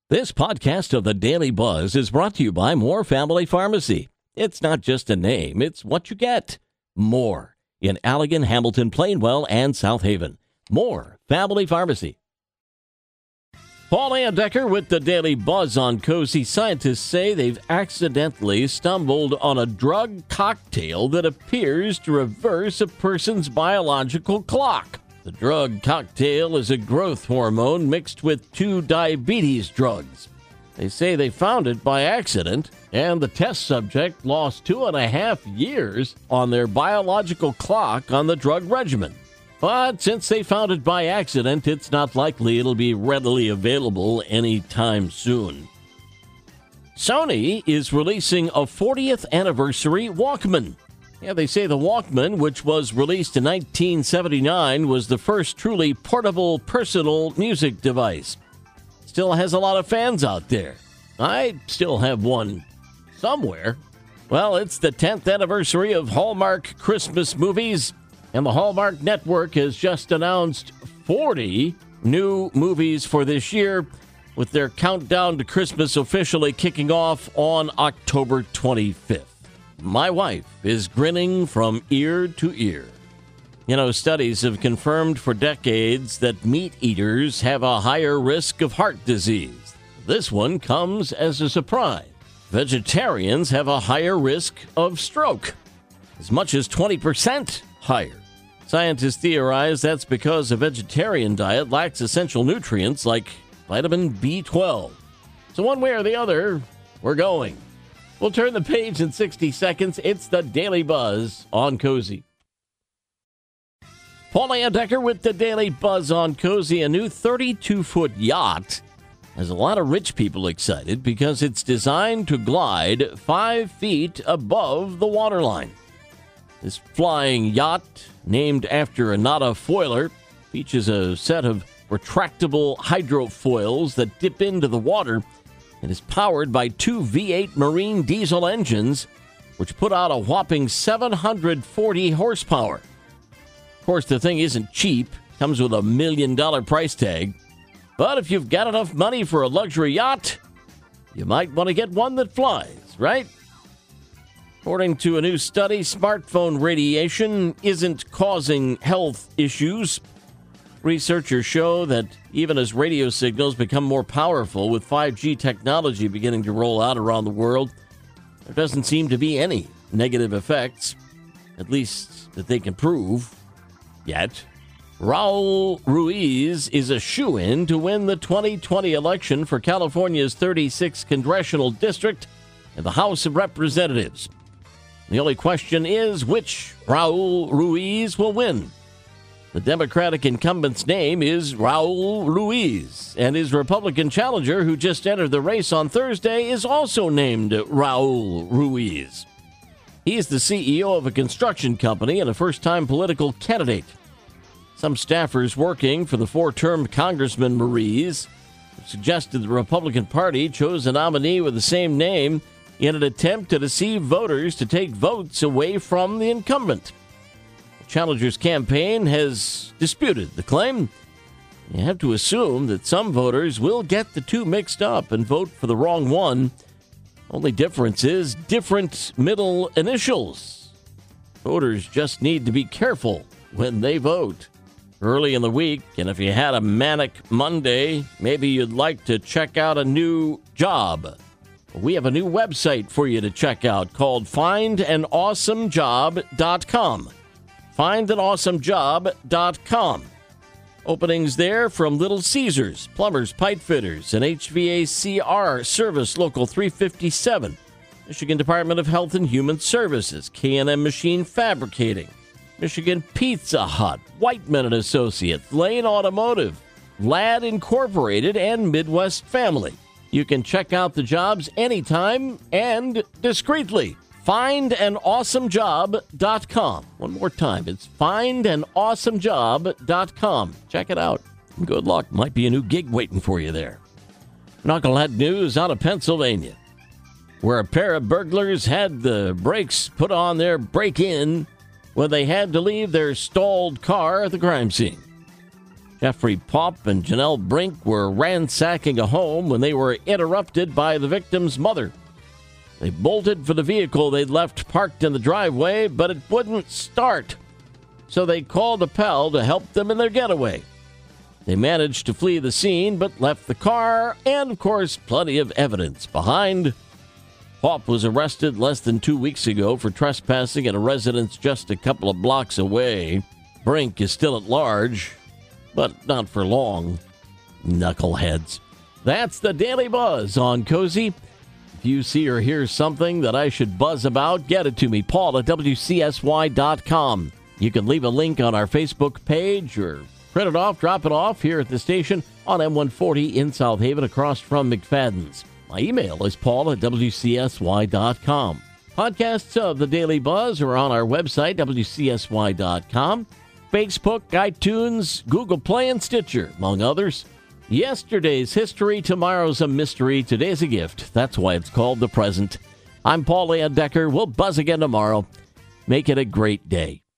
This podcast of the Daily Buzz is brought to you by Moore Family Pharmacy. It's not just a name, it's what you get. More in Allegan, Hamilton, Plainwell, and South Haven. Moore Family Pharmacy. Paul Andecker with the Daily Buzz on Cozy. Scientists say they've accidentally stumbled on a drug cocktail that appears to reverse a person's biological clock. The drug cocktail is a growth hormone mixed with 2 diabetes drugs. They say they found it by accident, and the test subject lost 2.5 years on their biological clock on the drug regimen. But since they found it by accident, it's not likely it'll be readily available anytime soon. Sony is releasing a 40th anniversary Walkman. Yeah, they say the Walkman, which was released in 1979, was the first truly portable personal music device. Still has a lot of fans out there. I still have one somewhere. Well, it's the 10th anniversary of Hallmark Christmas movies, and the Hallmark Network has just announced 40 new movies for this year, with their countdown to Christmas officially kicking off on October 25th. My wife is grinning from ear to ear. You know, studies have confirmed for decades that meat eaters have a higher risk of heart disease. This one comes as a surprise. Vegetarians have a higher risk of stroke, as much as 20% higher. Scientists theorize that's because a vegetarian diet lacks essential nutrients like vitamin B12. So one way or the other, we're going. We'll turn the page in 60 seconds. It's the Daily Buzz on Cozy. Paul Andecker with the Daily Buzz on Cozy. A new 32-foot yacht has a lot of rich people excited because it's designed to glide 5 feet above the waterline. This flying yacht, named after Anata Foiler, features a set of retractable hydrofoils that dip into the water. It is powered by 2 V8 marine diesel engines, which put out a whopping 740 horsepower. Of course, the thing isn't cheap. Comes with $1 million price tag. But if you've got enough money for a luxury yacht, you might want to get one that flies, right? According to a new study, smartphone radiation isn't causing health issues. Researchers show that even as radio signals become more powerful with 5G technology beginning to roll out around the world, there doesn't seem to be any negative effects, at least that they can prove, yet. Raul Ruiz is a shoo-in to win the 2020 election for California's 36th congressional district in the House of Representatives. The only question is which Raul Ruiz will win. The Democratic incumbent's name is Raul Ruiz, and his Republican challenger, who just entered the race on Thursday, is also named Raul Ruiz. He is the CEO of a construction company and a first-time political candidate. Some staffers working for the 4-term Congressman Ruiz suggested the Republican Party chose a nominee with the same name in an attempt to deceive voters to take votes away from the incumbent. Challenger's campaign has disputed the claim. You have to assume that some voters will get the two mixed up and vote for the wrong one. Only difference is different middle initials. Voters just need to be careful when they vote. Early in the week, and if you had a manic Monday, maybe you'd like to check out a new job. We have a new website for you to check out called findanawesomejob.com. findanawesomejob.com. Openings there from Little Caesars, plumbers, pipe fitters, and HVACR service local 357, Michigan Department of Health and Human Services, K&M Machine Fabricating, Michigan Pizza Hut, Whiteman and Associates, Lane Automotive, Ladd Incorporated, and Midwest Family. You can check out the jobs anytime and discreetly. findanawesomejob.com. One more time, it's findanawesomejob.com. Check it out. Good luck. Might be a new gig waiting for you there. Knucklehead news out of Pennsylvania, where a pair of burglars had the brakes put on their break-in when they had to leave their stalled car at the crime scene. Jeffrey Popp and Janelle Brink were ransacking a home when they were interrupted by the victim's mother. They bolted for the vehicle they'd left parked in the driveway, but it wouldn't start. So they called a pal to help them in their getaway. They managed to flee the scene, but left the car and, of course, plenty of evidence behind. Popp was arrested less than 2 weeks ago for trespassing at a residence just a couple of blocks away. Brink is still at large, but not for long. Knuckleheads. That's the Daily Buzz on Cozy. If you see or hear something that I should buzz about, get it to me, Paul at WCSY.com. You can leave a link on our Facebook page or print it off, drop it off here at the station on M140 in South Haven across from McFadden's. My email is Paul at WCSY.com. Podcasts of the Daily Buzz are on our website, WCSY.com. Facebook, iTunes, Google Play, and Stitcher, among others. Yesterday's history, tomorrow's a mystery, today's a gift. That's why it's called the present. I'm Paul Layendecker. We'll buzz again tomorrow. Make it a great day.